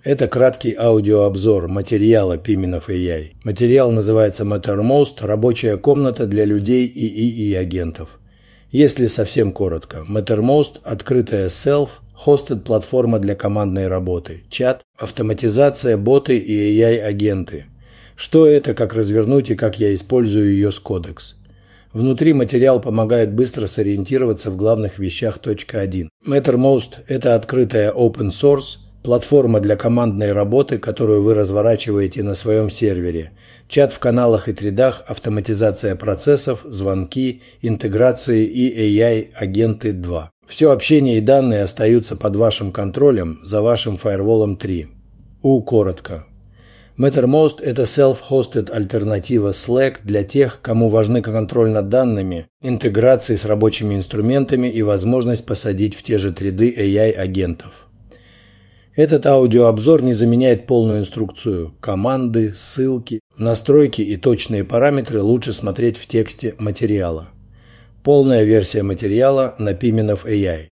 Это краткий аудиообзор материала Piminov AI. Материал называется Mattermost – рабочая комната для людей и ИИ-агентов. Если совсем коротко, Mattermost – открытая self-hosted платформа для командной работы, чат, автоматизация, боты и AI-агенты. Что это, как развернуть и как я использую ее с Codex. Внутри материал помогает быстро сориентироваться в главных вещах. 1. Mattermost – это открытая open source платформа для командной работы, которую вы разворачиваете на своем сервере. Чат в каналах и тредах, автоматизация процессов, звонки, интеграции и AI-агенты 2. Все общение и данные остаются под вашим контролем за вашим фаерволом 3. Коротко. Mattermost – это self-hosted альтернатива Slack для тех, кому важны контроль над данными, интеграции с рабочими инструментами и возможность посадить в те же треды AI-агентов. Этот аудиообзор не заменяет полную инструкцию. Команды, ссылки, настройки и точные параметры лучше смотреть в тексте материала. Полная версия материала на Piminov AI.